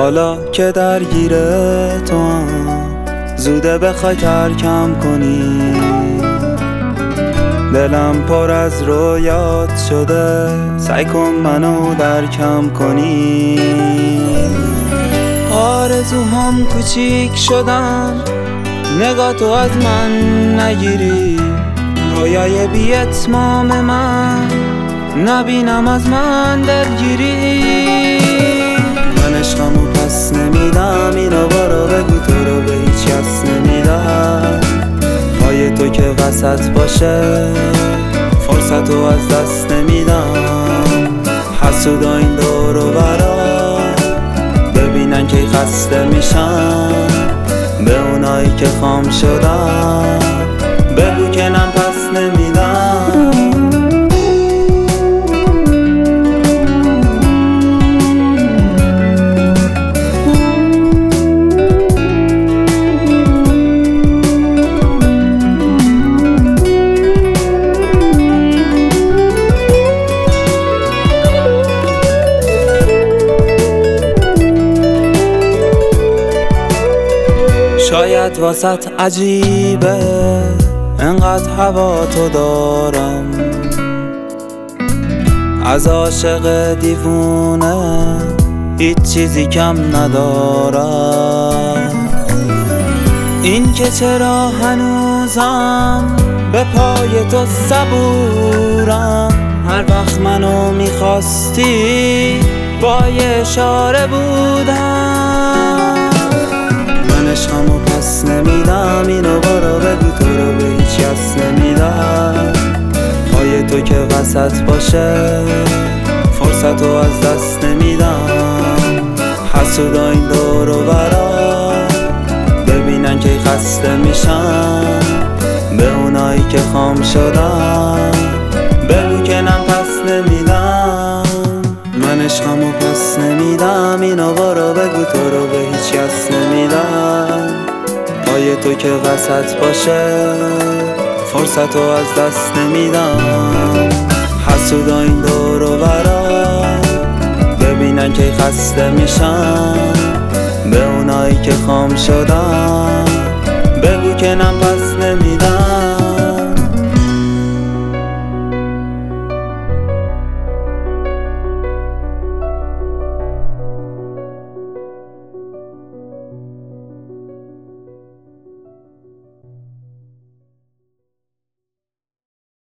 حالا که درگیر تو هم زوده بخوای ترکم کنی، دلم پر از رویات شده، سعی کن منو درکم کنی. آرزوهام کوچیک شدن، نگاه تو از من نگیری، رویای بی اتمام من نبینم از من دلگیری. من عشقمو پس نمیدم، اینو بارو بگو تو رو به هیچ کس نمیدم. پای تو که وسط باشه فرصتو از دست نمیدم. حسودا این دور و برا ببینن که خسته میشن، به اونایی که خام شدن بگو که نم پس نمیدم. شاید واسط عجیبه انقدر هوا تو دارم، از عاشق دیوونه هیچ چیزی کم ندارم. این که چرا هنوزم به پای تو صبورم، هر وقت منو میخواستی با یه اشاره بودم. من عشقمو پس نمیدم، اینو بارو بگو تو رو به هیچ کس نمیدم. پای تو که وسط باشه فرصتو از دست نمیدم. حسودا این دور و برا ببینن که خسته میشن، به اونایی که خام شدن بگو که نم پس نمیدم. من عشقمو پس نمیدم، اینو بارو بگو تو رو به هیچ کس نمیدم. پای تو که وسط باشه فرصتو از دست نمیدم. حسودا این دور و برا ببینن که خسته میشن، به اونایی که خام شدن بگو که نم پس نمیدم.